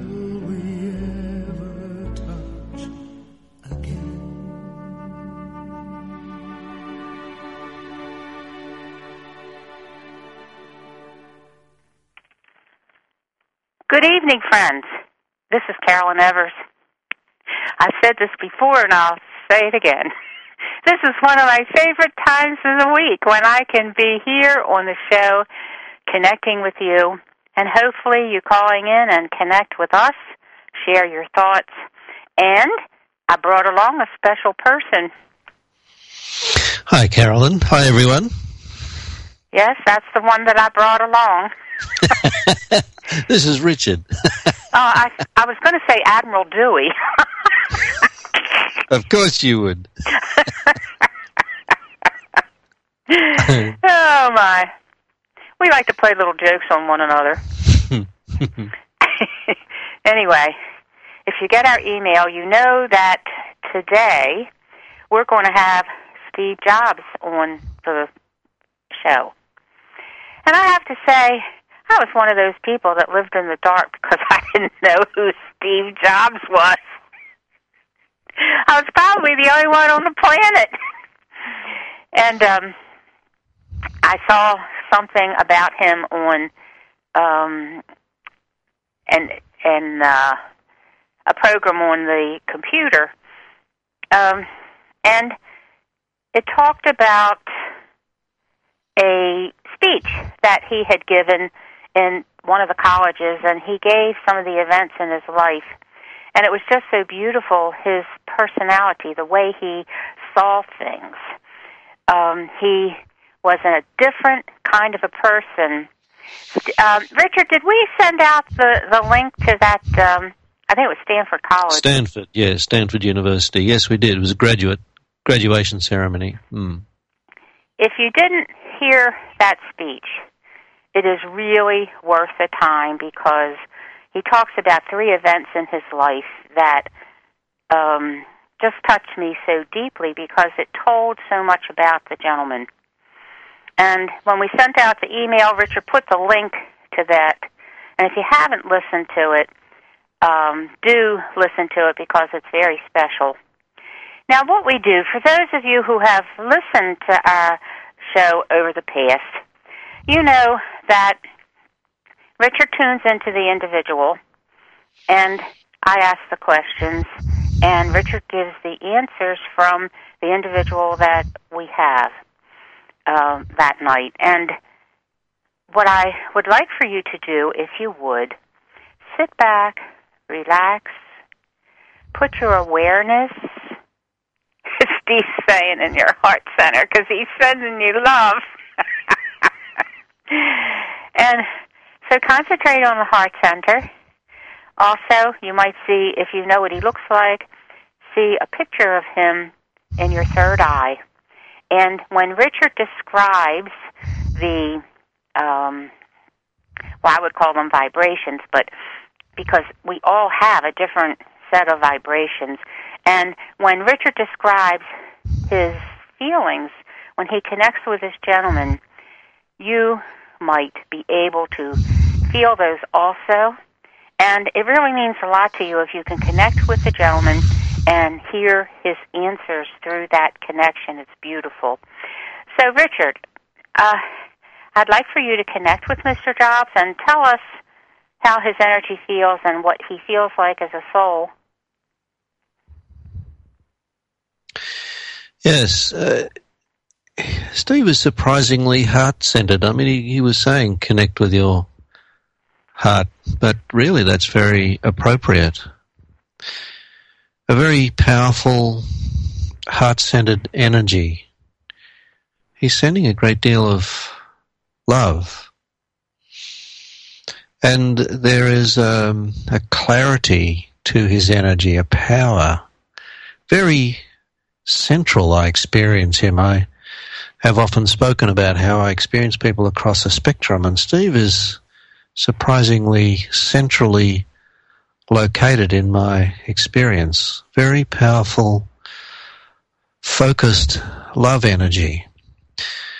Good evening, friends. This is Carolyn Evers. I've said this before, and I'll say it again. This is one of my favorite times of the week when I can be here on the show connecting with you, and hopefully you calling in and connect with us, share your thoughts. And I brought along a special person. Hi, Carolyn. Hi, everyone. Yes, that's the one that I brought along. This is Richard. I was going to say Admiral Dewey. Of course you would. Oh, my. We like to play little jokes on one another. Anyway, if you get our email, you know that today we're going to have Steve Jobs on the show. And I have to say, I was one of those people that lived in the dark because I didn't know who Steve Jobs was. I was probably the only one on the planet. And I saw something about him on a program on the computer, and it talked about a speech that he had given in one of the colleges, and he gave some of the events in his life. And it was just so beautiful, his personality, the way he saw things. He was a different kind of a person. Richard, did we send out the link to that, I think it was Stanford College. Stanford, yes, Stanford University. Yes, we did. It was a graduation ceremony. If you didn't hear that speech, it is really worth the time because he talks about 3 events in his life that just touched me so deeply because it told so much about the gentleman. And when we sent out the email, Richard put the link to that. And if you haven't listened to it, do listen to it because it's very special. Now, what we do, for those of you who have listened to our show over the past, you know that Richard tunes into the individual, and I ask the questions, and Richard gives the answers from the individual that we have that night. And what I would like for you to do, if you would, sit back, relax, put your awareness, Steve's saying, in your heart center, because he's sending you love. And so concentrate on the heart center. Also, you might see, if you know what he looks like, see a picture of him in your third eye. And when Richard describes the, I would call them vibrations, but because we all have a different set of vibrations. And when Richard describes his feelings, when he connects with this gentleman, you might be able to feel those also. And it really means a lot to you if you can connect with the gentleman and hear his answers through that connection. It's beautiful. So, Richard, I'd like for you to connect with Mr. Jobs and tell us how his energy feels and what he feels like as a soul. Yes. Steve is surprisingly heart-centered. I mean, he was saying connect with your heart, but really that's very appropriate. A very powerful, heart-centered energy. He's sending a great deal of love. And there is a clarity to his energy, a power. Very central, I experience him. I have often spoken about how I experience people across a spectrum, and Steve is surprisingly centrally located in my experience. Very powerful, focused love energy.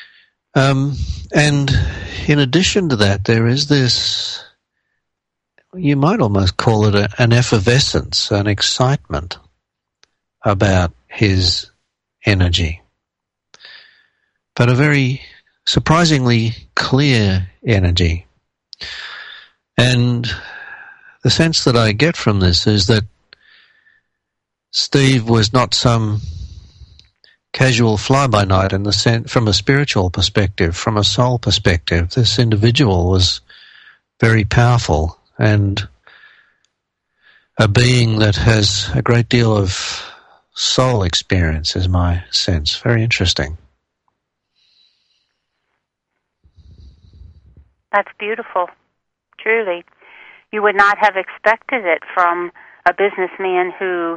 And in addition to that, there is this, you might almost call it an effervescence, an excitement about his energy, but a very surprisingly clear energy. And the sense that I get from this is that Steve was not some casual fly-by-night in the sense, from a spiritual perspective, from a soul perspective. This individual was very powerful and a being that has a great deal of soul experience, is my sense. Very interesting. That's beautiful, truly. You would not have expected it from a businessman who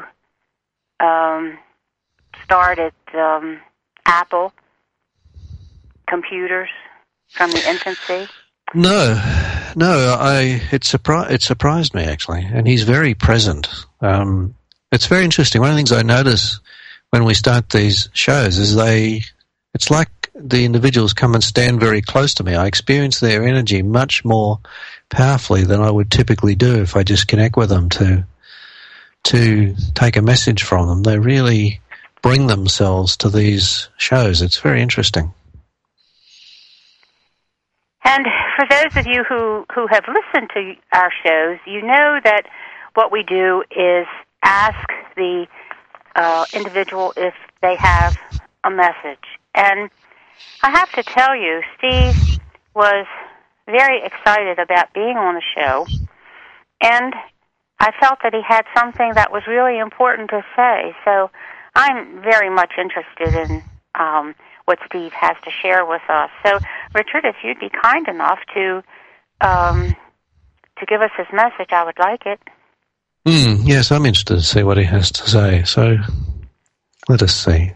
started Apple computers from the infancy. No, it surprised me actually, and he's very present. It's very interesting. One of the things I notice when we start these shows is it's like the individuals come and stand very close to me. I experience their energy much more powerfully than I would typically do if I just connect with them to take a message from them. They really bring themselves to these shows. It's very interesting. And for those of you who have listened to our shows, you know that what we do is ask the individual if they have a message. And I have to tell you, Steve was very excited about being on the show, and I felt that he had something that was really important to say. So I'm very much interested in what Steve has to share with us. So, Richard, if you'd be kind enough to give us his message, I would like it. Yes, I'm interested to see what he has to say. So let us see.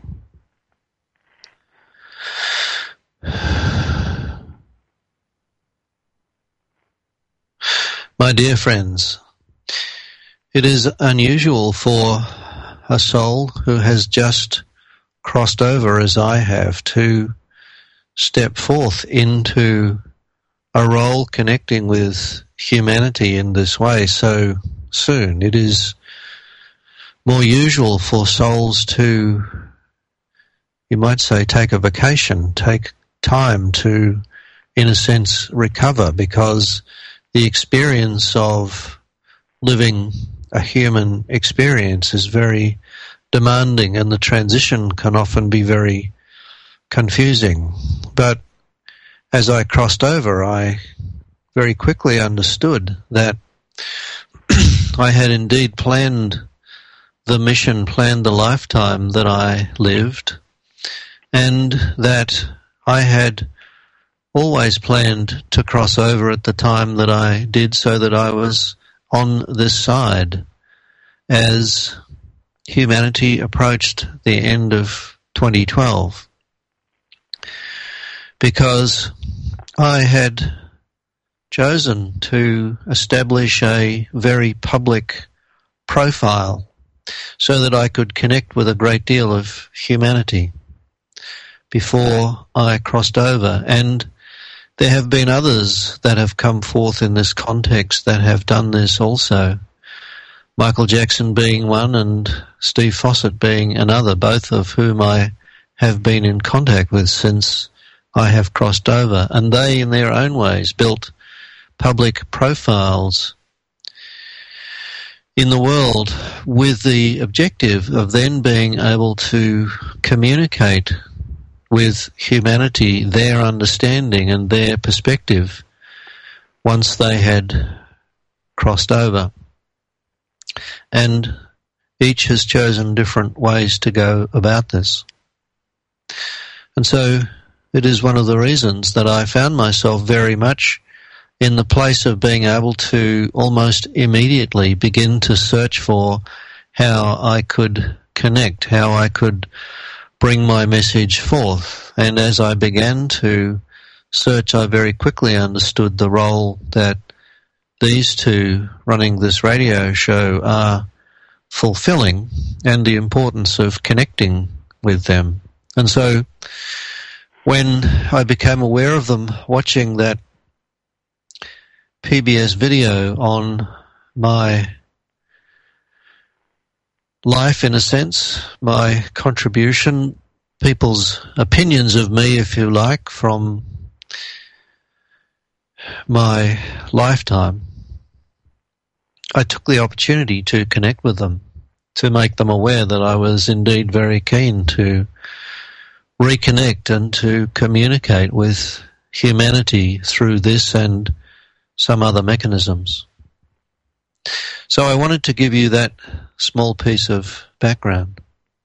My dear friends, it is unusual for a soul who has just crossed over, as I have, to step forth into a role connecting with humanity in this way so soon. It is more usual for souls to, you might say, take a vacation, take time to, in a sense, recover, because the experience of living a human experience is very demanding, and the transition can often be very confusing. But as I crossed over, I very quickly understood that I had indeed planned the mission, planned the lifetime that I lived, and that I had always planned to cross over at the time that I did, so that I was on this side as humanity approached the end of 2012, because I had chosen to establish a very public profile so that I could connect with a great deal of humanity before I crossed over. And there have been others that have come forth in this context that have done this also. Michael Jackson being one and Steve Fossett being another, both of whom I have been in contact with since I have crossed over. And they, in their own ways, built public profiles in the world with the objective of then being able to communicate with humanity their understanding and their perspective once they had crossed over. And each has chosen different ways to go about this. And so it is one of the reasons that I found myself very much in the place of being able to almost immediately begin to search for how I could connect, how I could bring my message forth. And as I began to search, I very quickly understood the role that these two running this radio show are fulfilling and the importance of connecting with them. And so when I became aware of them watching that PBS video on my life, in a sense, my contribution, people's opinions of me, if you like, from my lifetime, I took the opportunity to connect with them, to make them aware that I was indeed very keen to reconnect and to communicate with humanity through this and some other mechanisms. So I wanted to give you that small piece of background.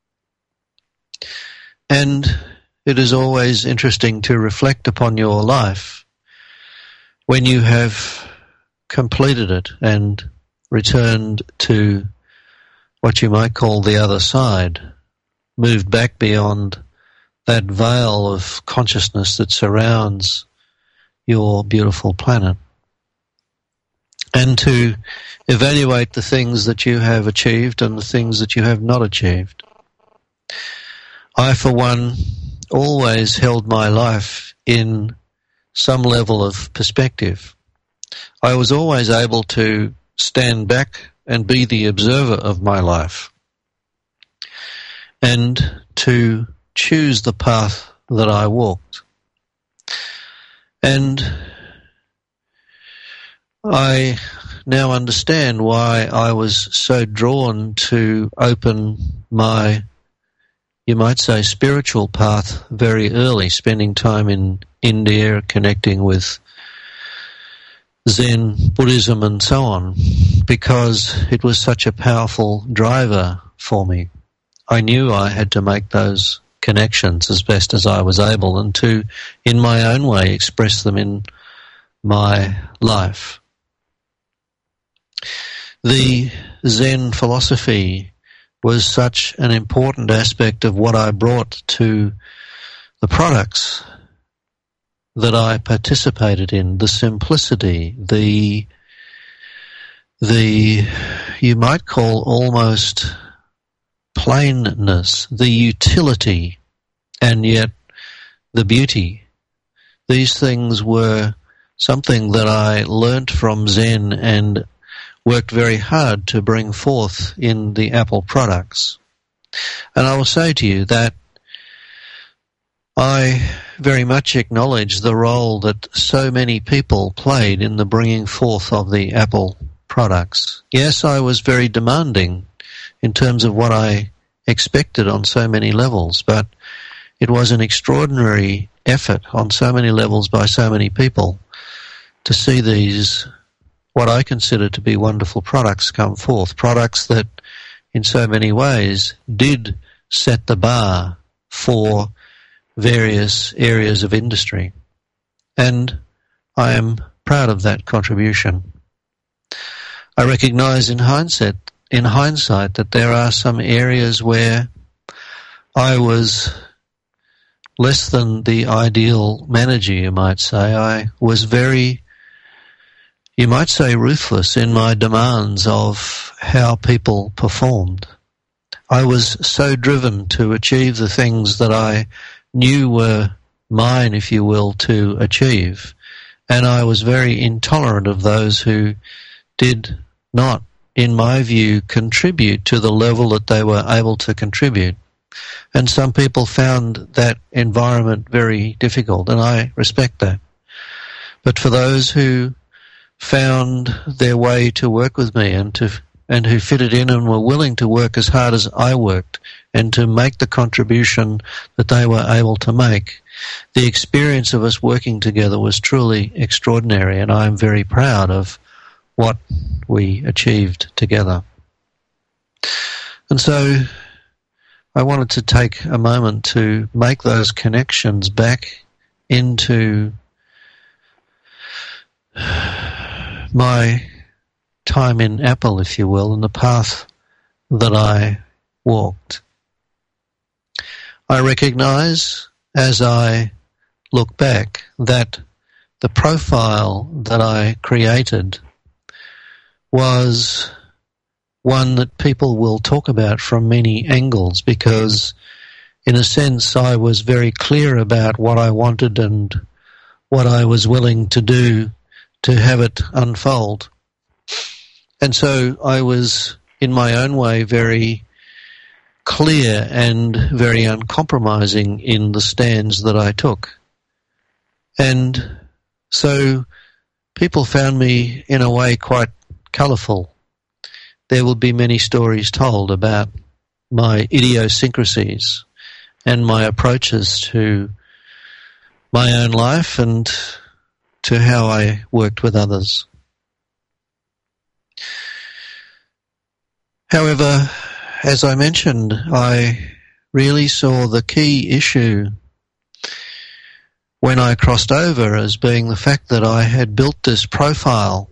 And it is always interesting to reflect upon your life when you have completed it and returned to what you might call the other side, moved back beyond that veil of consciousness that surrounds your beautiful planet, and to evaluate the things that you have achieved and the things that you have not achieved. I, for one, always held my life in some level of perspective. I was always able to stand back and be the observer of my life, and to choose the path that I walked. And I now understand why I was so drawn to open my, you might say, spiritual path very early, spending time in India, connecting with Zen, Buddhism and so on, because it was such a powerful driver for me. I knew I had to make those connections as best as I was able, and to, in my own way, express them in my life. The Zen philosophy was such an important aspect of what I brought to the products that I participated in, the simplicity, the you might call almost plainness, the utility, and yet the beauty. These things were something that I learnt from Zen and worked very hard to bring forth in the Apple products. And I will say to you that I very much acknowledge the role that so many people played in the bringing forth of the Apple products. Yes, I was very demanding in terms of what I expected on so many levels, but it was an extraordinary effort on so many levels by so many people to see these, what I consider to be wonderful products, come forth, products that in so many ways did set the bar for various areas of industry. And I am proud of that contribution. I recognize in hindsight that there are some areas where I was less than the ideal manager, you might say. I was very, you might say, ruthless in my demands of how people performed. I was so driven to achieve the things that I knew were mine, if you will, to achieve. And I was very intolerant of those who did not, in my view, contribute to the level that they were able to contribute. And some people found that environment very difficult, and I respect that. But for those who found their way to work with me and who fitted in and were willing to work as hard as I worked and to make the contribution that they were able to make, the experience of us working together was truly extraordinary, and I'm very proud of what we achieved together. And so I wanted to take a moment to make those connections back into my time in Apple, if you will, and the path that I walked. I recognize, as I look back, that the profile that I created was one that people will talk about from many angles, because in a sense I was very clear about what I wanted and what I was willing to do to have it unfold. And so I was, in my own way, very clear and very uncompromising in the stands that I took. And so people found me, in a way, quite colourful. There will be many stories told about my idiosyncrasies and my approaches to my own life and to how I worked with others. However, as I mentioned, I really saw the key issue when I crossed over as being the fact that I had built this profile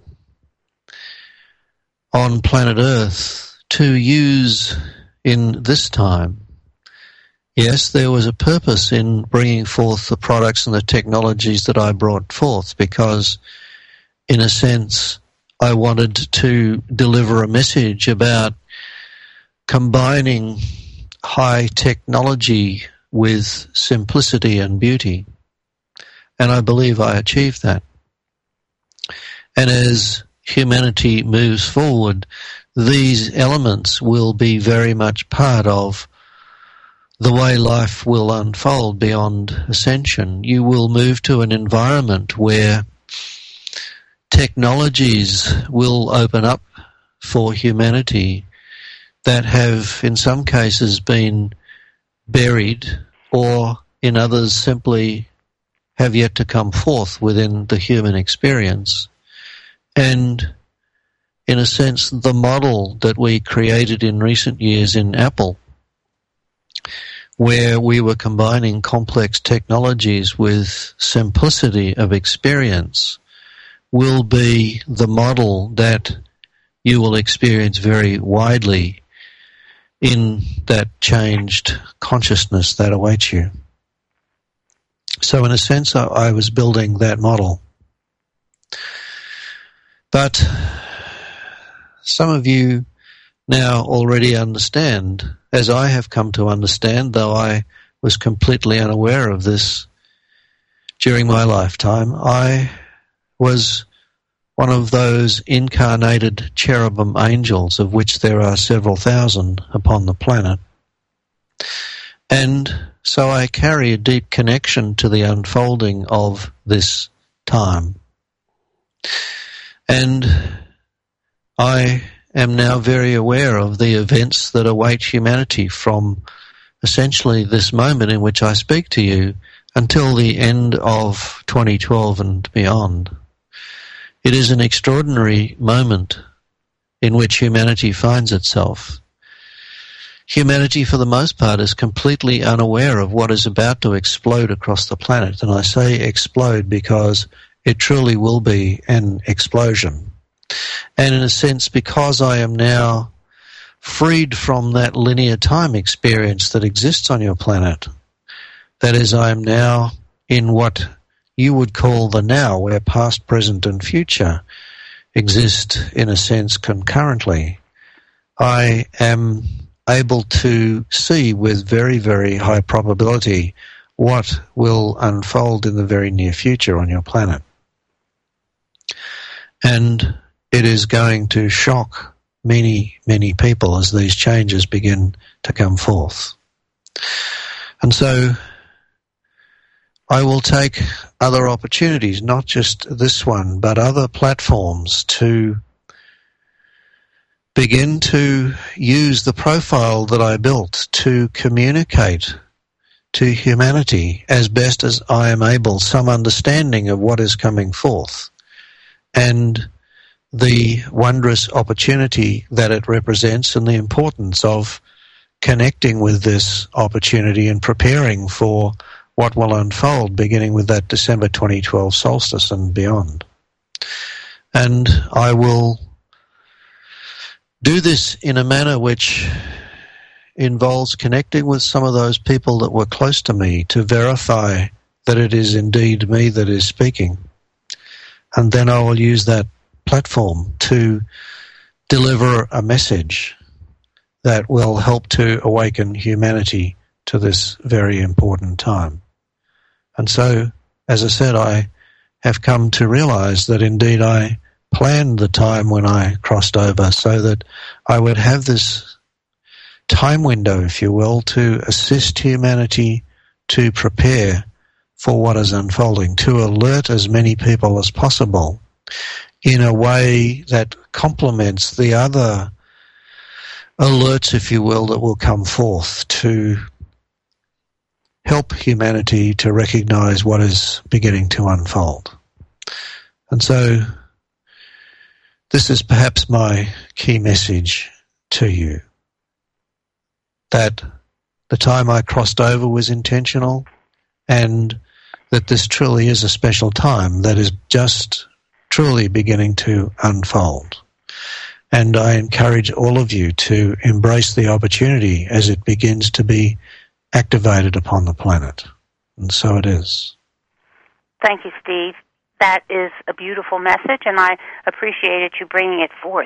on planet Earth to use in this time. Yes, there was a purpose in bringing forth the products and the technologies that I brought forth because, in a sense, I wanted to deliver a message about combining high technology with simplicity and beauty. And I believe I achieved that. And as humanity moves forward, these elements will be very much part of the way life will unfold beyond ascension. You will move to an environment where technologies will open up for humanity that have, in some cases, been buried, or in others simply have yet to come forth within the human experience. And in a sense, the model that we created in recent years in Apple, where we were combining complex technologies with simplicity of experience, will be the model that you will experience very widely in that changed consciousness that awaits you. So in a sense, I was building that model. But some of you now already understand, as I have come to understand, though I was completely unaware of this during my lifetime. I was one of those incarnated cherubim angels, of which there are several thousand upon the planet. And so I carry a deep connection to the unfolding of this time. And I am now very aware of the events that await humanity from essentially this moment in which I speak to you until the end of 2012 and beyond. It is an extraordinary moment in which humanity finds itself. Humanity, for the most part, is completely unaware of what is about to explode across the planet. And I say explode because it truly will be an explosion. And in a sense, because I am now freed from that linear time experience that exists on your planet, that is, I am now in what you would call the now, where past, present, and future exist in a sense concurrently, I am able to see with very, very high probability what will unfold in the very near future on your planet. And it is going to shock many, many people as these changes begin to come forth. And so I will take other opportunities, not just this one, but other platforms to begin to use the profile that I built to communicate to humanity as best as I am able some understanding of what is coming forth and the wondrous opportunity that it represents and the importance of connecting with this opportunity and preparing for what will unfold beginning with that December 2012 solstice and beyond. And I will do this in a manner which involves connecting with some of those people that were close to me to verify that it is indeed me that is speaking. And then I will use that platform to deliver a message that will help to awaken humanity to this very important time. And so, as I said, I have come to realize that indeed I planned the time when I crossed over so that I would have this time window, if you will, to assist humanity to prepare for what is unfolding, to alert as many people as possible in a way that complements the other alerts, if you will, that will come forth to help humanity to recognize what is beginning to unfold. And so this is perhaps my key message to you, that the time I crossed over was intentional and that this truly is a special time that is just truly beginning to unfold. And I encourage all of you to embrace the opportunity as it begins to be activated upon the planet. And so it is. Thank you, Steve. That is a beautiful message, and I appreciated you bringing it forth.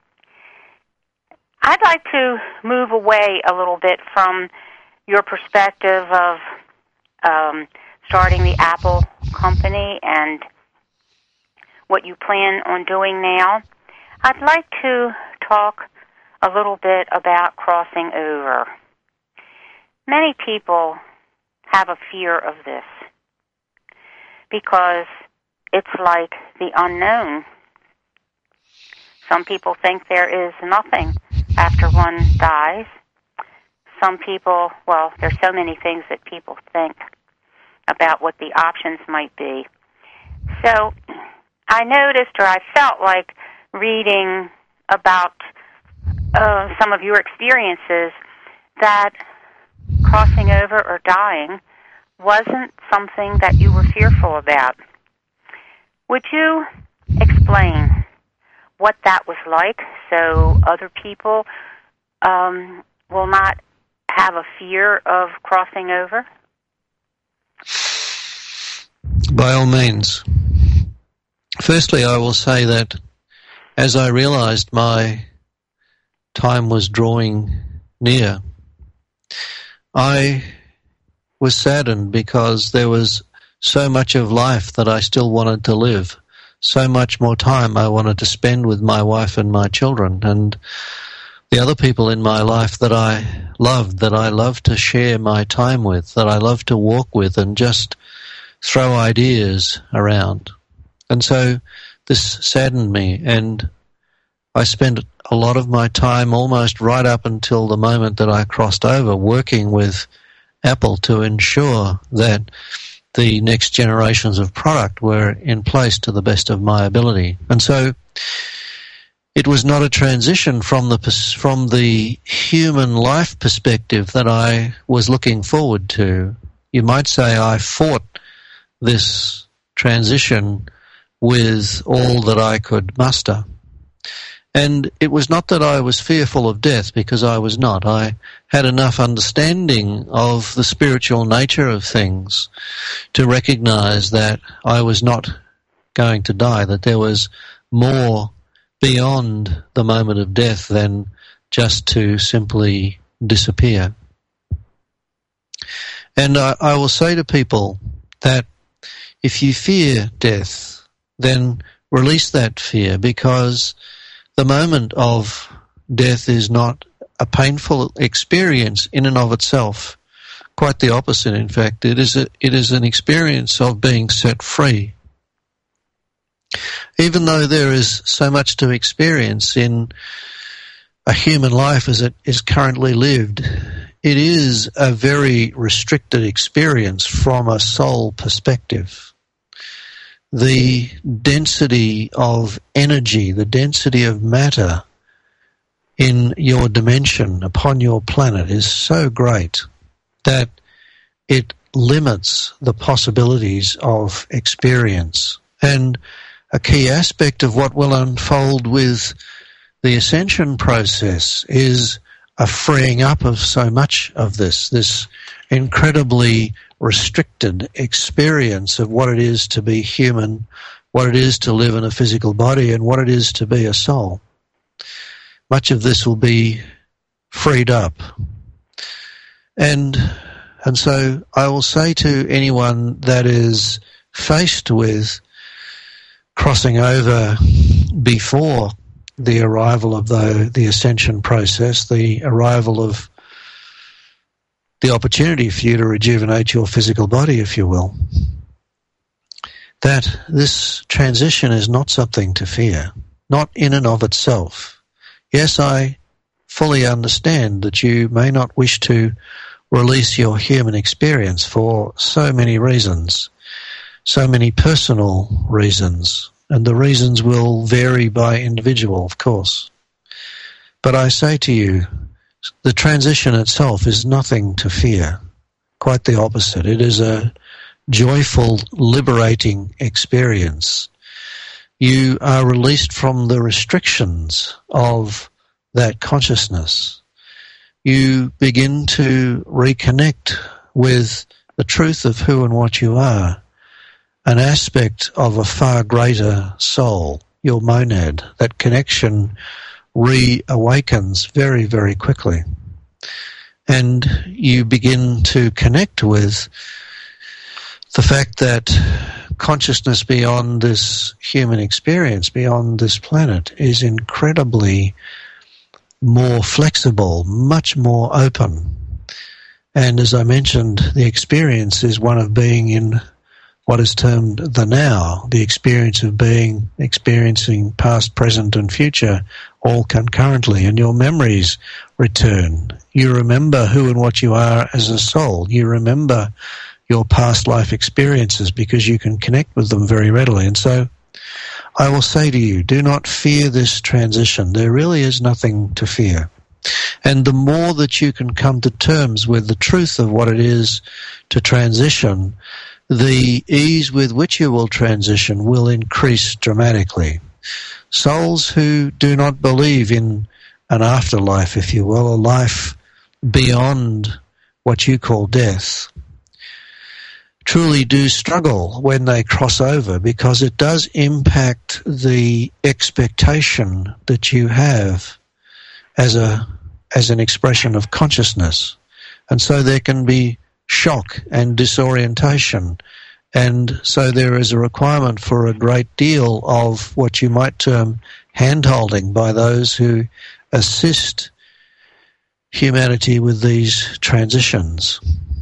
I'd like to move away a little bit from your perspective of starting the Apple company and what you plan on doing now. I'd like to talk a little bit about crossing over. Many people have a fear of this because it's like the unknown. Some people think there is nothing after one dies. Some people, well, there's so many things that people think about what the options might be. So I noticed, or I felt like reading about some of your experiences, that crossing over or dying wasn't something that you were fearful about. Would you explain what that was like so other people will not have a fear of crossing over? By all means. Firstly, I will say that as I realized my time was drawing near, I was saddened because there was so much of life that I still wanted to live, so much more time I wanted to spend with my wife and my children and the other people in my life that I love to share my time with, that I love to walk with and just throw ideas around. And so this saddened me, and I spent a lot of my time, almost right up until the moment that I crossed over, working with Apple to ensure that the next generations of product were in place to the best of my ability. And so it was not a transition from the human life perspective that I was looking forward to. You might say I fought this transition with all that I could muster. And it was not that I was fearful of death, because I was not. I had enough understanding of the spiritual nature of things to recognize that I was not going to die, that there was more beyond the moment of death than just to simply disappear. And I will say to people that if you fear death, then release that fear, because the moment of death is not a painful experience in and of itself. Quite the opposite, in fact. It is an experience of being set free. Even though there is so much to experience in a human life as it is currently lived, it is a very restricted experience from a soul perspective. The density of energy, the density of matter in your dimension upon your planet is so great that it limits the possibilities of experience. And a key aspect of what will unfold with the ascension process is a freeing up of so much of this incredibly restricted experience of what it is to be human, what it is to live in a physical body, and what it is to be a soul. Much of this will be freed up. And so I will say to anyone that is faced with crossing over before the arrival of the ascension process, the arrival of the opportunity for you to rejuvenate your physical body, if you will, that this transition is not something to fear, not in and of itself. Yes, I fully understand that you may not wish to release your human experience for so many reasons, so many personal reasons, and the reasons will vary by individual, of course. But I say to you, the transition itself is nothing to fear. Quite the opposite. It is a joyful, liberating experience. You are released from the restrictions of that consciousness. You begin to reconnect with the truth of who and what you are, an aspect of a far greater soul, your monad. That connection reawakens very, very quickly. And you begin to connect with the fact that consciousness beyond this human experience, beyond this planet, is incredibly more flexible, much more open. And as I mentioned, the experience is one of being in what is termed the now, the experience of experiencing past, present and future all concurrently, and your memories return. You remember who and what you are as a soul. You remember your past life experiences because you can connect with them very readily. And so I will say to you, do not fear this transition. There really is nothing to fear. And the more that you can come to terms with the truth of what it is to transition, the ease with which you will transition will increase dramatically. Souls who do not believe in an afterlife, if you will, a life beyond what you call death, truly do struggle when they cross over, because it does impact the expectation that you have as an expression of consciousness. And so there can be shock and disorientation, and so there is a requirement for a great deal of what you might term hand-holding by those who assist humanity with these transitions.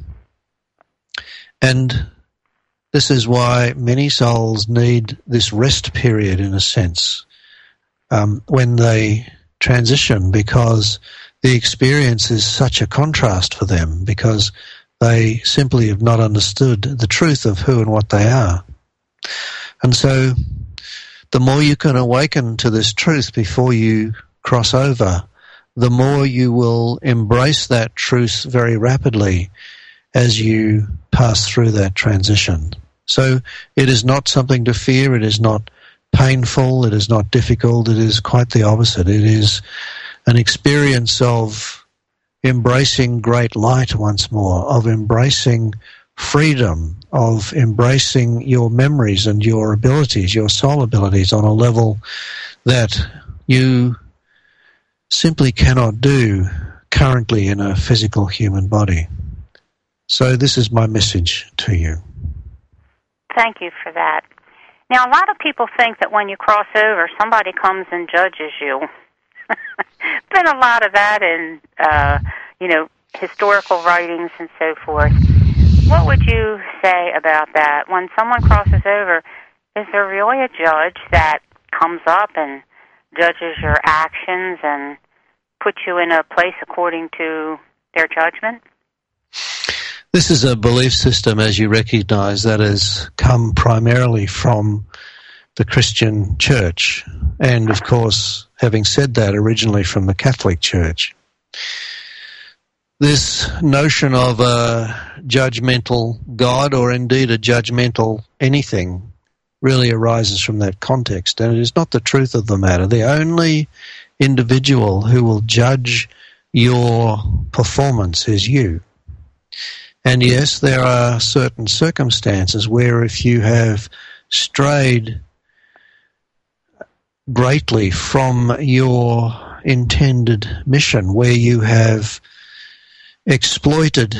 And this is why many souls need this rest period, in a sense, when they transition, because the experience is such a contrast for them, because they simply have not understood the truth of who and what they are. And so the more you can awaken to this truth before you cross over, the more you will embrace that truth very rapidly as you pass through that transition. So it is not something to fear. It is not painful. It is not difficult. It is quite the opposite. It is an experience of embracing great light once more, of embracing freedom, of embracing your memories and your abilities, your soul abilities, on a level that you simply cannot do currently in a physical human body. So this is my message to you. Thank you for that. Now, a lot of people think that when you cross over, somebody comes and judges you. Been a lot of that in, historical writings and so forth. What would you say about that? When someone crosses over, is there really a judge that comes up and judges your actions and puts you in a place according to their judgment? This is a belief system, as you recognize, that has come primarily from the Christian Church, and of course, having said that, originally from the Catholic Church. This notion of a judgmental God, or indeed a judgmental anything, really arises from that context, and it is not the truth of the matter. The only individual who will judge your performance is you. And yes, there are certain circumstances where if you have strayed greatly from your intended mission, where you have exploited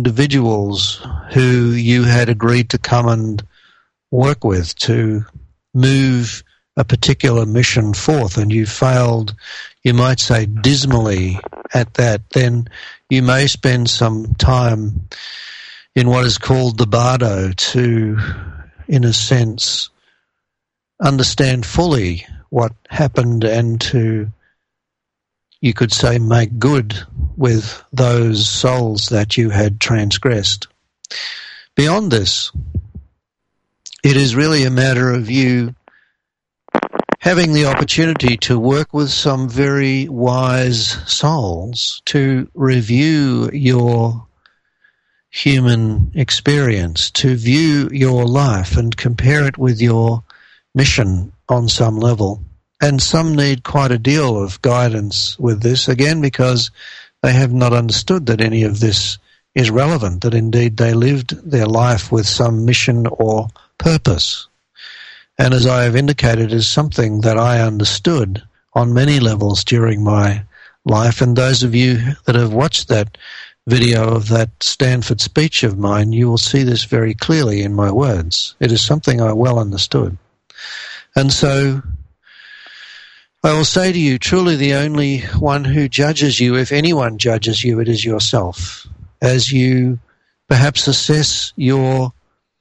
individuals who you had agreed to come and work with, to move a particular mission forth and you failed, you might say, dismally at that, then you may spend some time in what is called the bardo to, in a sense, understand fully what happened and to, you could say, make good with those souls that you had transgressed. Beyond this, it is really a matter of you having the opportunity to work with some very wise souls to review your human experience, to view your life and compare it with your mission on some level. And some need quite a deal of guidance with this, again, because they have not understood that any of this is relevant, that indeed they lived their life with some mission or purpose. And as I have indicated, is something that I understood on many levels during my life. And those of you that have watched that video of that Stanford speech of mine, you will see this very clearly in my words. It is something I well understood. And so I will say to you, truly the only one who judges you, if anyone judges you, it is yourself. As you perhaps assess your,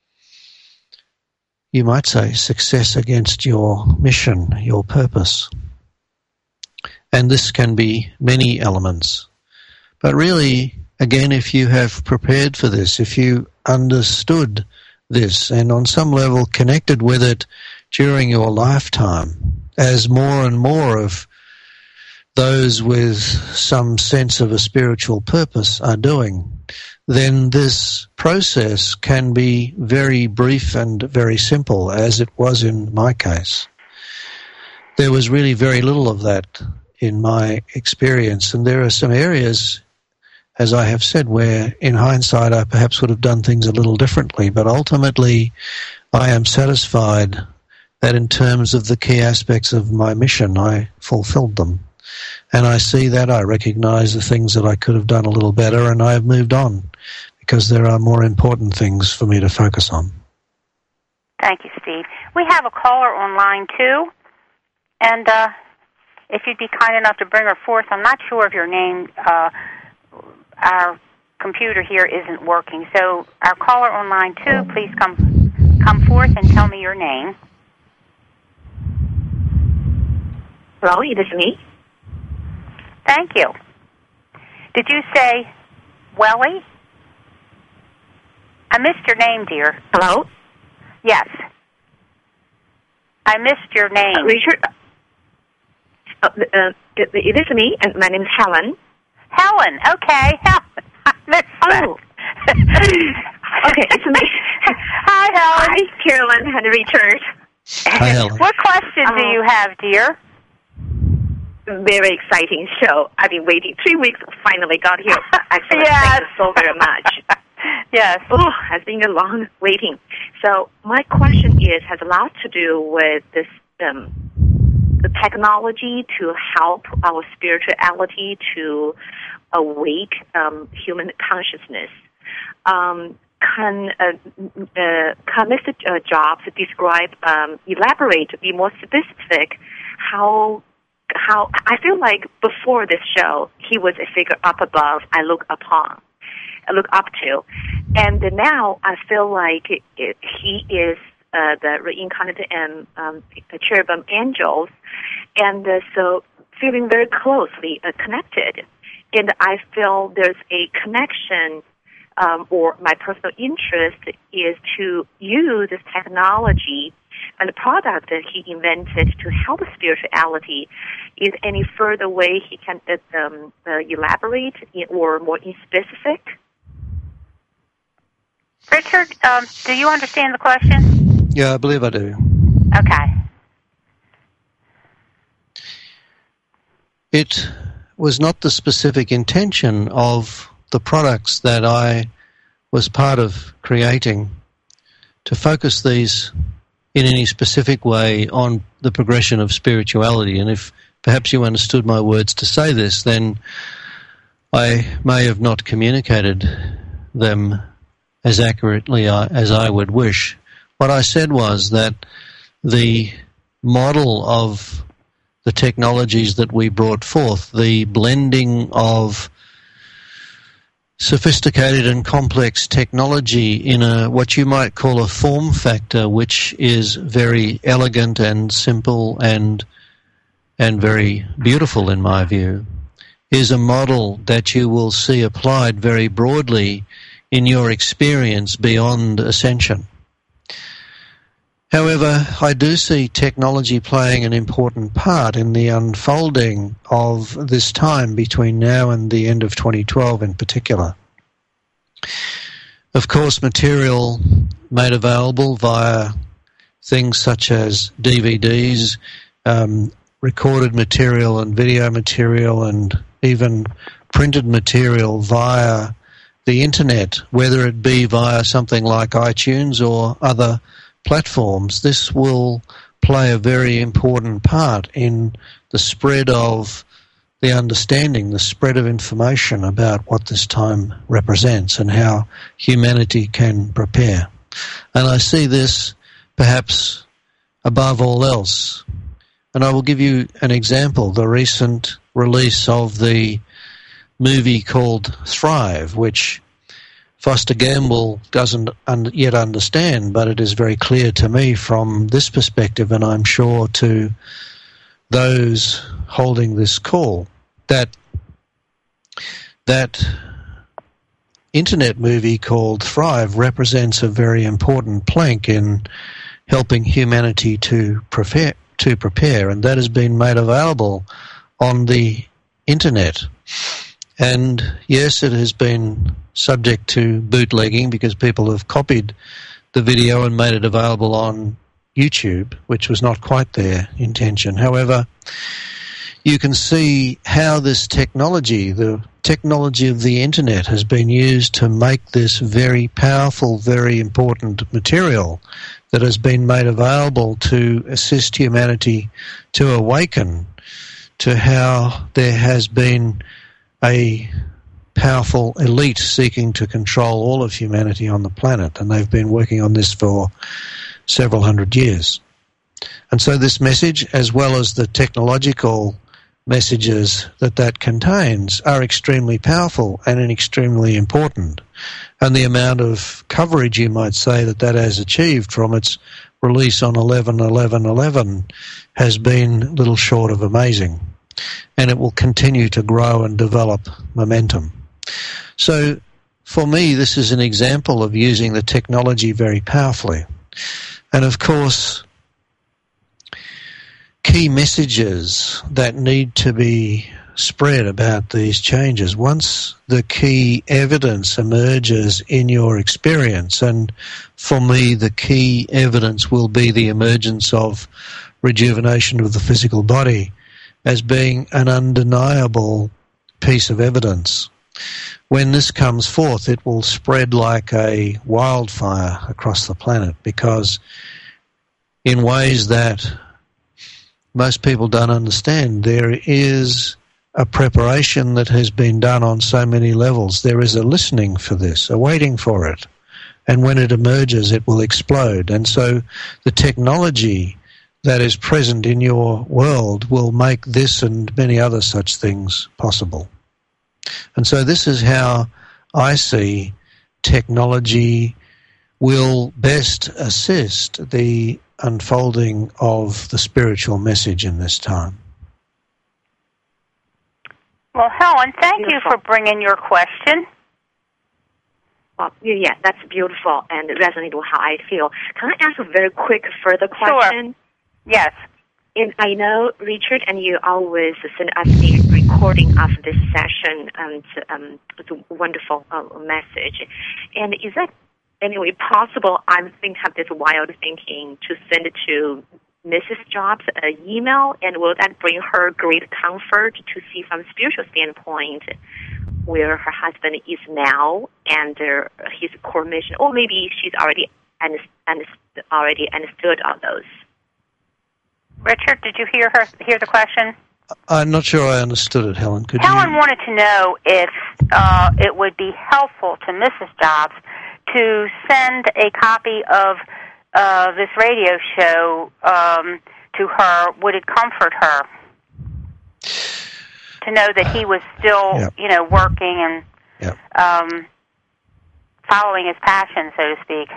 you might say, success against your mission, your purpose. And this can be many elements. But really, again, if you have prepared for this, if you understood this and on some level connected with it during your lifetime, as more and more of those with some sense of a spiritual purpose are doing, then this process can be very brief and very simple, as it was in my case. There was really very little of that in my experience, and there are some areas, as I have said, where in hindsight I perhaps would have done things a little differently, but ultimately I am satisfied that in terms of the key aspects of my mission, I fulfilled them. And I see that, I recognize the things that I could have done a little better, and I have moved on because there are more important things for me to focus on. Thank you, Steve. We have a caller on line 2, and if you'd be kind enough to bring her forth, I'm not sure of your name. Our computer here isn't working. So our caller on line 2, please come forth and tell me your name. Hello, it is me. Thank you. Did you say Welly? I missed your name, dear. Hello? Yes. I missed your name. Richard? It is me, and my name is Helen. Helen, okay. Helen. I missed that. Oh. Okay, it's me. Hi, Helen. Hi, Carolyn and Richard. Hi, Helen. What question do you have, dear? Very exciting show. I've been waiting 3 weeks. Finally got here. Actually, Yes. thank you so very much. Yes. Oh, has been a long waiting. So my question has a lot to do with this the technology to help our spirituality to awake human consciousness. Can Mr. Jobs describe, elaborate, be more specific, how I feel like before this show, he was a figure up above I look up to. And now I feel like he is the reincarnated cherubim angels, and so feeling very closely connected. And I feel there's a connection, or my personal interest is to use this technology and the product that he invented to help spirituality. Is any further way he can elaborate or more specific? Richard, do you understand the question? Yeah, I believe I do. Okay. It was not the specific intention of the products that I was part of creating to focus these in any specific way on the progression of spirituality. And if perhaps you understood my words to say this, then I may have not communicated them as accurately as I would wish. What I said was that the model of the technologies that we brought forth, the blending of sophisticated and complex technology in what you might call a form factor, which is very elegant and simple and very beautiful in my view, is a model that you will see applied very broadly in your experience beyond ascension. However, I do see technology playing an important part in the unfolding of this time between now and the end of 2012 in particular. Of course, material made available via things such as DVDs, recorded material and video material, and even printed material via the internet, whether it be via something like iTunes or other platforms. This will play a very important part in the spread of the understanding, the spread of information about what this time represents and how humanity can prepare. And I see this perhaps above all else. And I will give you an example, the recent release of the movie called Thrive, which Foster Gamble doesn't yet understand, but it is very clear to me from this perspective, and I'm sure to those holding this call, that internet movie called Thrive represents a very important plank in helping humanity to prepare, and that has been made available on the internet. And yes, it has been subject to bootlegging because people have copied the video and made it available on YouTube, which was not quite their intention. However, you can see how this technology, the technology of the internet, has been used to make this very powerful, very important material that has been made available to assist humanity to awaken to how there has been a powerful elite seeking to control all of humanity on the planet, and they've been working on this for several hundred years. And so this message, as well as the technological messages that contains, are extremely powerful and extremely important. And the amount of coverage, you might say, that has achieved from its release on 11/11/11 has been little short of amazing. And it will continue to grow and develop momentum. So for me, this is an example of using the technology very powerfully. And of course, key messages that need to be spread about these changes. Once the key evidence emerges in your experience, and for me the key evidence will be the emergence of rejuvenation of the physical body as being an undeniable piece of evidence. When this comes forth, it will spread like a wildfire across the planet, because in ways that most people don't understand, there is a preparation that has been done on so many levels. There is a listening for this, a waiting for it. And when it emerges, it will explode. And so the technology that is present in your world will make this and many other such things possible. And so this is how I see technology will best assist the unfolding of the spiritual message in this time. Well, Helen, thank you for bringing your question. Well, yeah, that's beautiful and it resonates with how I feel. Can I ask a very quick further question? Sure. Yes. And I know, Richard, and you always send us the recording of this session, and it's a wonderful message. And is that anyway possible? I think have this wild thinking to send it to Mrs. Jobs an email, and will that bring her great comfort to see from a spiritual standpoint where her husband is now and his core mission, or maybe she's already understood all those? Richard, did you hear the question? I'm not sure I understood it, Helen. Helen wanted to know if it would be helpful to Mrs. Jobs to send a copy of this radio show to her, would it comfort her to know that he was still, working and following his passion, so to speak?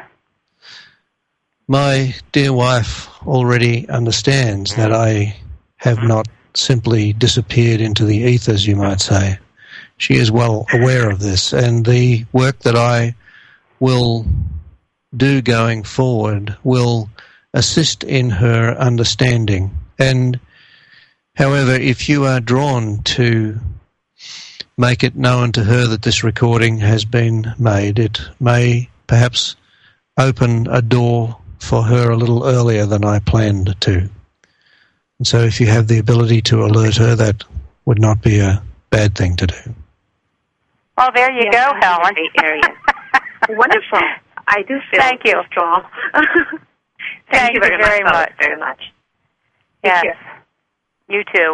My dear wife already understands that I have not simply disappeared into the ethers, you might say. She is well aware of this, and the work that I will do going forward will assist in her understanding. And however, if you are drawn to make it known to her that this recording has been made, it may perhaps open a door for her a little earlier than I planned to. And so if you have the ability to alert her, that would not be a bad thing to do. Well, there you go, Helen. Area. Wonderful. I do feel Thank you. strong. Thank you very much. Very much. Yes. You too.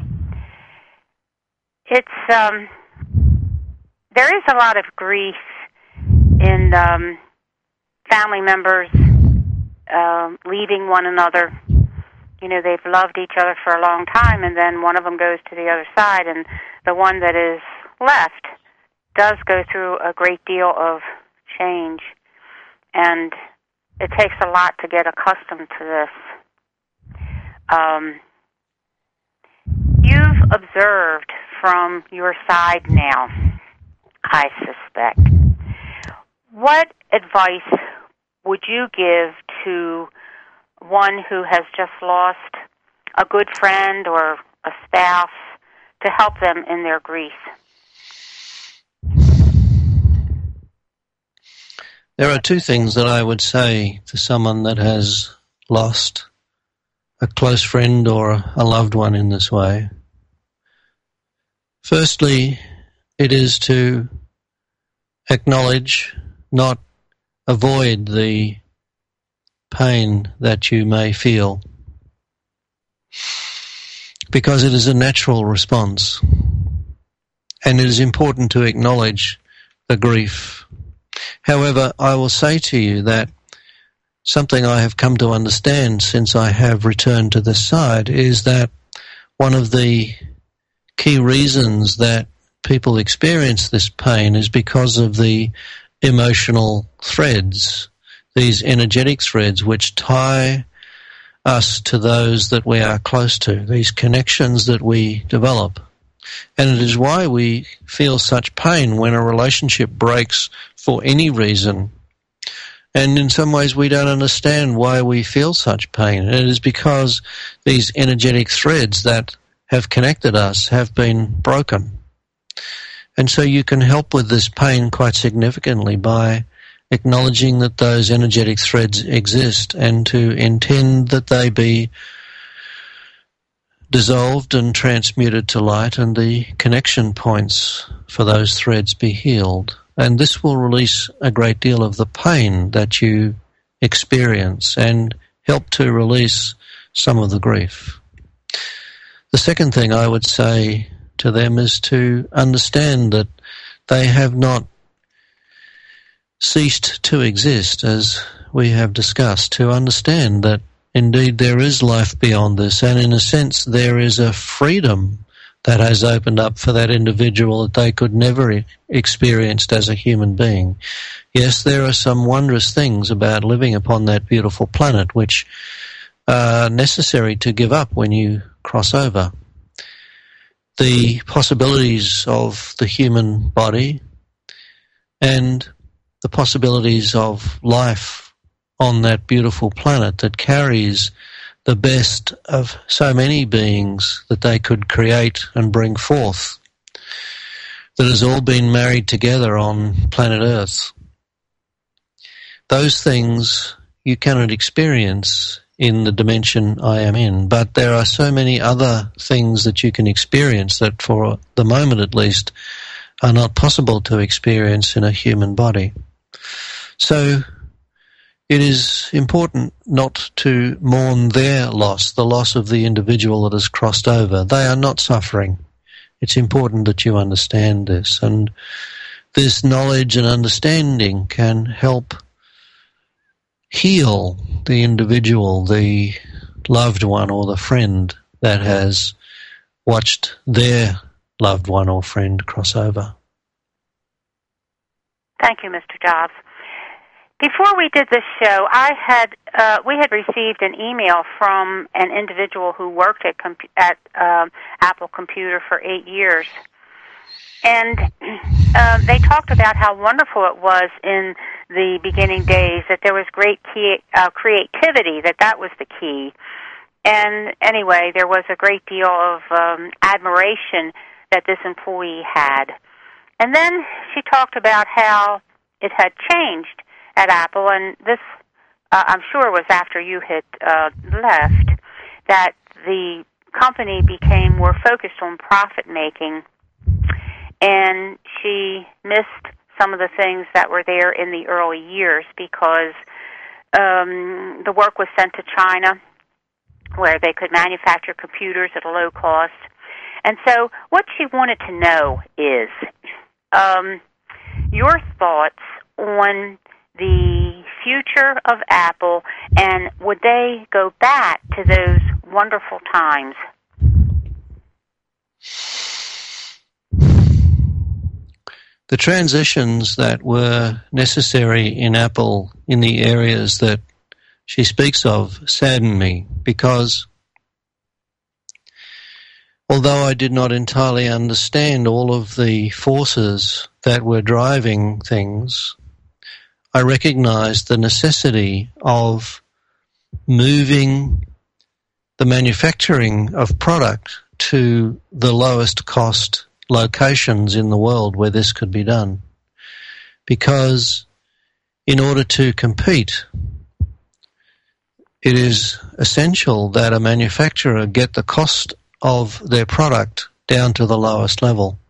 It's there is a lot of grief in family members leaving one another. They've loved each other for a long time, and then one of them goes to the other side, and the one that is left does go through a great deal of change, and it takes a lot to get accustomed to this. You've observed from your side now, I suspect. What advice would you give to one who has just lost a good friend or a spouse to help them in their grief? There are two things that I would say to someone that has lost a close friend or a loved one in this way. Firstly, it is to acknowledge, not avoid the pain that you may feel, because it is a natural response, and it is important to acknowledge the grief. However, I will say to you that something I have come to understand since I have returned to this side is that one of the key reasons that people experience this pain is because of the emotional threads, these energetic threads which tie us to those that we are close to, these connections that we develop. And it is why we feel such pain when a relationship breaks for any reason. And in some ways we don't understand why we feel such pain. And it is because these energetic threads that have connected us have been broken. And so you can help with this pain quite significantly by acknowledging that those energetic threads exist and to intend that they be dissolved and transmuted to light and the connection points for those threads be healed. And this will release a great deal of the pain that you experience and help to release some of the grief. The second thing I would say to them is to understand that they have not ceased to exist, as we have discussed, to understand that indeed there is life beyond this, and in a sense there is a freedom that has opened up for that individual that they could never experienced as a human being. Yes, there are some wondrous things about living upon that beautiful planet which are necessary to give up when you cross over. The possibilities of the human body and the possibilities of life on that beautiful planet that carries the best of so many beings that they could create and bring forth, that has all been married together on planet Earth. Those things you cannot experience in the dimension I am in, but there are so many other things that you can experience that for the moment at least are not possible to experience in a human body. So it is important not to mourn their loss, the loss of the individual that has crossed over. They are not suffering. It's important that you understand this, and this knowledge and understanding can help heal the individual, the loved one or the friend that has watched their loved one or friend cross over. Thank you, Mr. Jobs. Before we did this show, we had received an email from an individual who worked at Apple Computer for 8 years, and they talked about how wonderful it was in the beginning days, that there was great creativity, that was the key. And anyway, there was a great deal of admiration that this employee had. And then she talked about how it had changed at Apple, and this, I'm sure, was after you had left, that the company became more focused on profit-making, and she missed some of the things that were there in the early years because the work was sent to China, where they could manufacture computers at a low cost. And so what she wanted to know is your thoughts on the future of Apple, and would they go back to those wonderful times? The transitions that were necessary in Apple in the areas that she speaks of sadden me, because although I did not entirely understand all of the forces that were driving things, I recognized the necessity of moving the manufacturing of product to the lowest cost locations in the world where this could be done. Because in order to compete, it is essential that a manufacturer get the cost of their product down to the lowest level.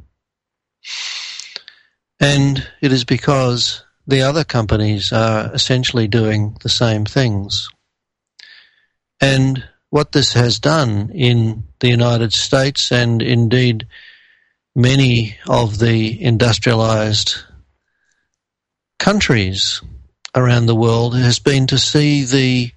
And it is because the other companies are essentially doing the same things. And what this has done in the United States, and indeed many of the industrialized countries around the world, has been to see the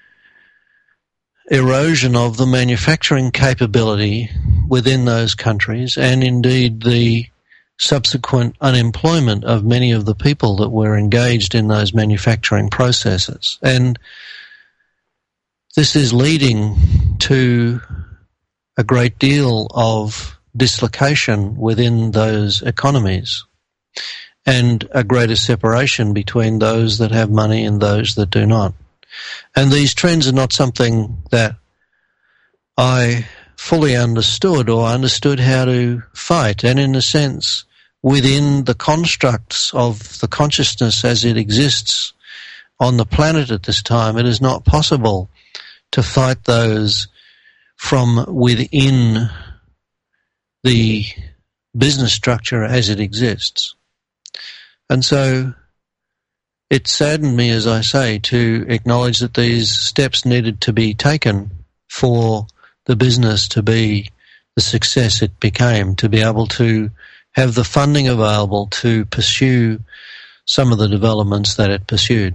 erosion of the manufacturing capability within those countries, and indeed the subsequent unemployment of many of the people that were engaged in those manufacturing processes. And this is leading to a great deal of dislocation within those economies, and a greater separation between those that have money and those that do not. And these trends are not something that I fully understood or understood how to fight. And in a sense, within the constructs of the consciousness as it exists on the planet at this time, it is not possible to fight those from within the business structure as it exists. And so it saddened me, as I say, to acknowledge that these steps needed to be taken for the business to be the success it became, to be able to have the funding available to pursue some of the developments that it pursued.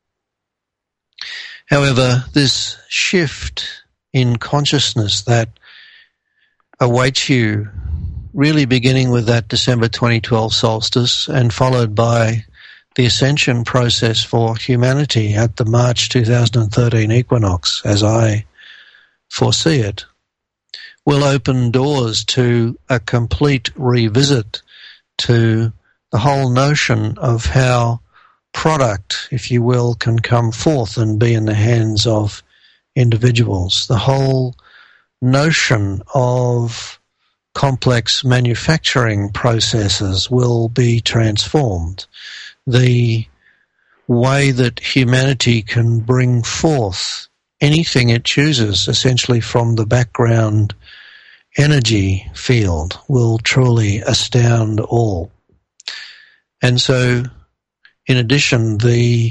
However, this shift in consciousness that awaits you, really beginning with that December 2012 solstice and followed by the ascension process for humanity at the March 2013 equinox, as I foresee it, will open doors to a complete revisit to the whole notion of how product, if you will, can come forth and be in the hands of individuals. The whole notion of complex manufacturing processes will be transformed. The way that humanity can bring forth anything it chooses, essentially from the background energy field, will truly astound all. And so, in addition, the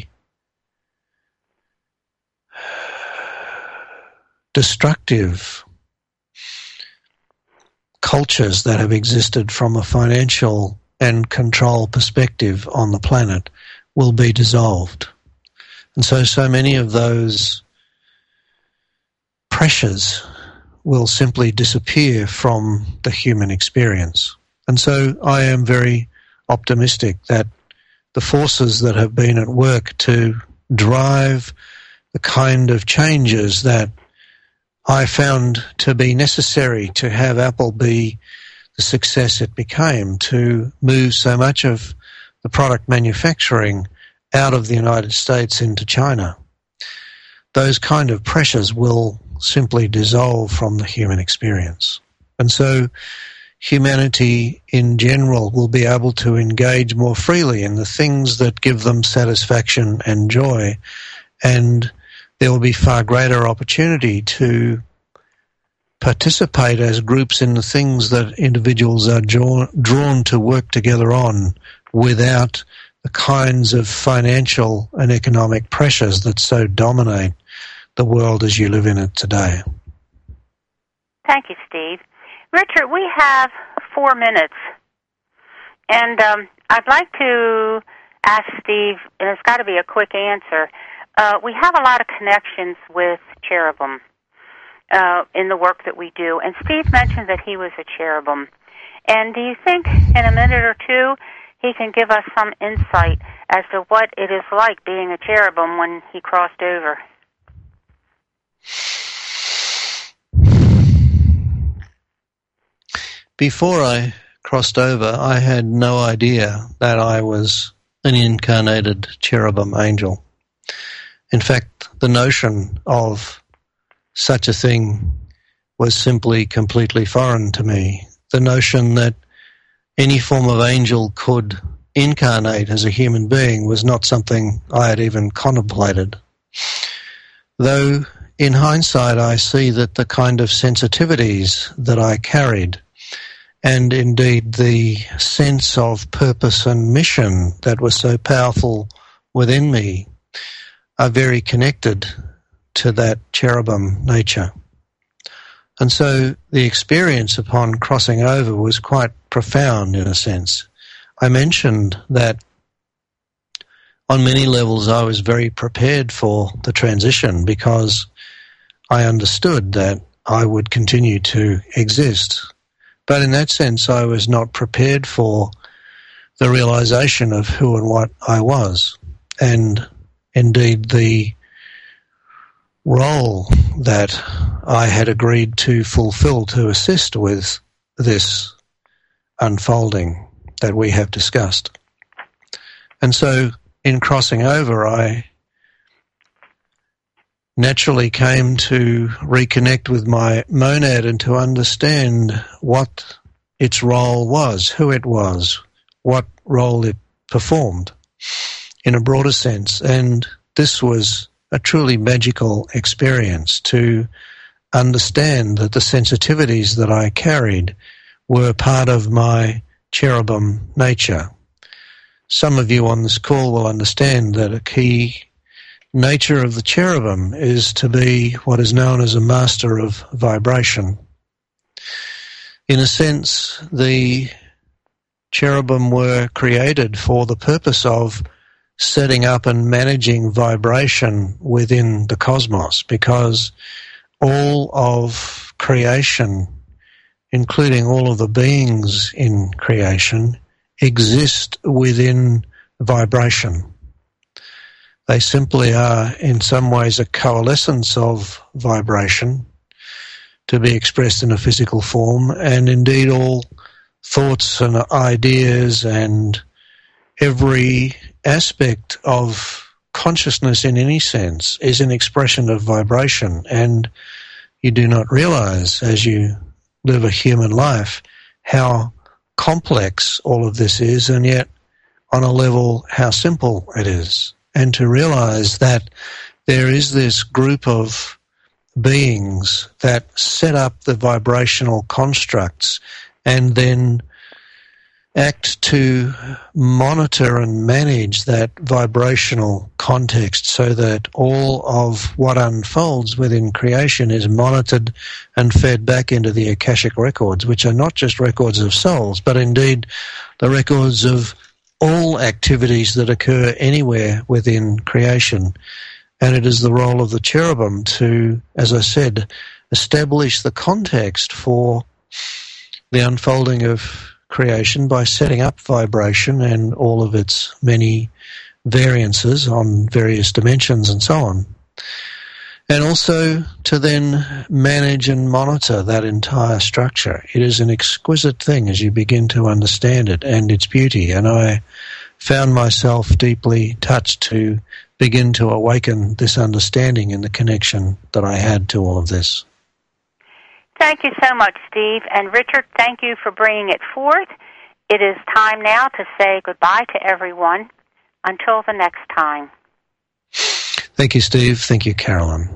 destructive cultures that have existed from a financial and control perspective on the planet will be dissolved. And so many of those pressures will simply disappear from the human experience. And so I am very optimistic that the forces that have been at work to drive the kind of changes that I found to be necessary to have Apple be the success it became, to move so much of the product manufacturing out of the United States into China. Those kind of pressures will simply dissolve from the human experience. And so humanity in general will be able to engage more freely in the things that give them satisfaction and joy, and there will be far greater opportunity to participate as groups in the things that individuals are drawn to work together on without the kinds of financial and economic pressures that so dominate the world as you live in it today. Thank you, Steve. Richard, we have 4 minutes, and I'd like to ask Steve, and it's got to be a quick answer. We have a lot of connections with cherubim in the work that we do, and Steve mentioned that he was a cherubim. And do you think in a minute or two he can give us some insight as to what it is like being a cherubim when he crossed over? Before I crossed over, I had no idea that I was an incarnated cherubim angel. In fact, the notion of such a thing was simply completely foreign to me. The notion that any form of angel could incarnate as a human being was not something I had even contemplated. Though in hindsight I see that the kind of sensitivities that I carried, and indeed the sense of purpose and mission that was so powerful within me, are very connected to that cherubim nature. And so the experience upon crossing over was quite profound in a sense. I mentioned that on many levels I was very prepared for the transition because I understood that I would continue to exist. But in that sense I was not prepared for the realization of who and what I was, and indeed the role that I had agreed to fulfill to assist with this unfolding that we have discussed. And so in crossing over, I naturally came to reconnect with my monad and to understand what its role was, who it was, what role it performed in a broader sense. And this was a truly magical experience to understand that the sensitivities that I carried were part of my cherubim nature. Some of you on this call will understand that a key nature of the cherubim is to be what is known as a master of vibration. In a sense, the cherubim were created for the purpose of setting up and managing vibration within the cosmos, because all of creation, including all of the beings in creation, exist within vibration. They simply are in some ways a coalescence of vibration to be expressed in a physical form, and indeed all thoughts and ideas and every aspect of consciousness in any sense is an expression of vibration, and you do not realize as you live a human life how complex all of this is, and yet on a level how simple it is. And to realize that there is this group of beings that set up the vibrational constructs and then act to monitor and manage that vibrational context so that all of what unfolds within creation is monitored and fed back into the Akashic records, which are not just records of souls, but indeed the records of all activities that occur anywhere within creation. And it is the role of the cherubim to, as I said, establish the context for the unfolding of creation by setting up vibration and all of its many variances on various dimensions and so on. And also to then manage and monitor that entire structure. It is an exquisite thing as you begin to understand it and its beauty. And I found myself deeply touched to begin to awaken this understanding and the connection that I had to all of this. Thank you so much, Steve. And Richard, thank you for bringing it forth. It is time now to say goodbye to everyone. Until the next time. Thank you, Steve. Thank you, Carolyn.